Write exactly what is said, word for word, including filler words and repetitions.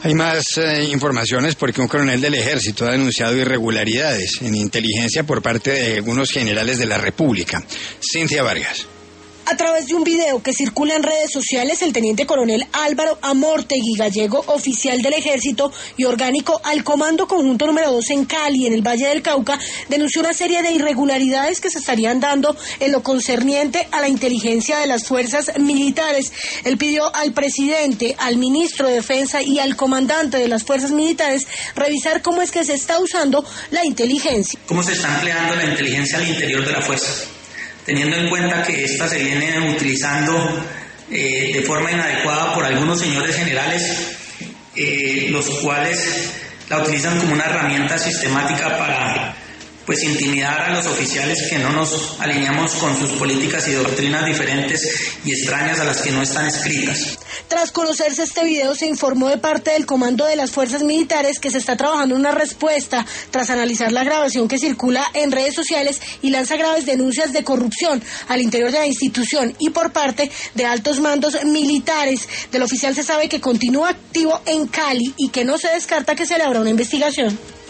Hay más eh, informaciones porque un coronel del ejército ha denunciado irregularidades en inteligencia por parte de algunos generales de la República. Cintia Vargas. A través de un video que circula en redes sociales, el teniente coronel Álvaro Amortegui Gallego, oficial del Ejército y orgánico al Comando Conjunto número dos en Cali, en el Valle del Cauca, denunció una serie de irregularidades que se estarían dando en lo concerniente a la inteligencia de las fuerzas militares. Él pidió al presidente, al ministro de Defensa y al comandante de las fuerzas militares revisar cómo es que se está usando la inteligencia. ¿Cómo se está empleando la inteligencia al interior de la fuerza? Teniendo en cuenta que esta se viene utilizando eh, de forma inadecuada por algunos señores generales, eh, los cuales la utilizan como una herramienta sistemática para pues intimidar a los oficiales que no nos alineamos con sus políticas y doctrinas diferentes y extrañas a las que no están escritas. Tras conocerse este video, se informó de parte del Comando de las Fuerzas Militares que se está trabajando en una respuesta tras analizar la grabación que circula en redes sociales y lanza graves denuncias de corrupción al interior de la institución y por parte de altos mandos militares. Del oficial se sabe que continúa activo en Cali y que no se descarta que se le abra una investigación.